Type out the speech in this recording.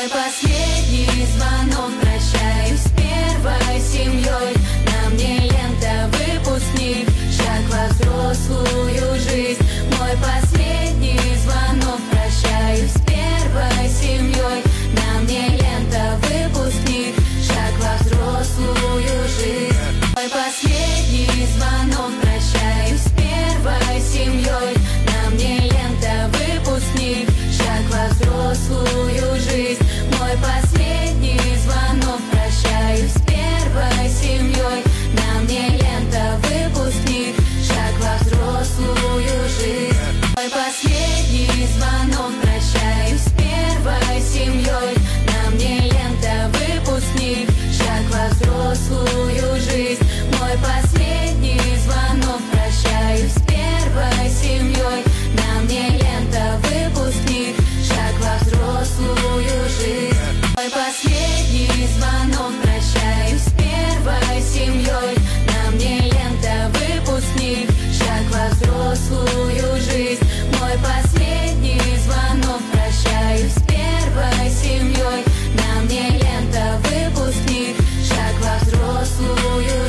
Мой последний звонок, прощаюсь с первой семьей. На мне лента выпускник, шаг во взрослую жизнь. Мой последний звонок, прощаюсь с первой семьей. На мне лента выпускник, шаг во взрослую жизнь. Мой последний звонок, прощаюсь с первой семьей. На мне лента выпускник, шаг во взрослую жизнь. Мой последний звонок, прощаюсь с первой семьей. На мне лента выпускник, шаг во взрослую жизнь. Мой последний звонок, прощаюсь с первой семьей. На мне лента выпускник, шаг во взрослую жизнь. Мой последний звонок, прощаюсь с первой семьей. На мне лента выпускник, шаг во взрослую жизнь. Мой последний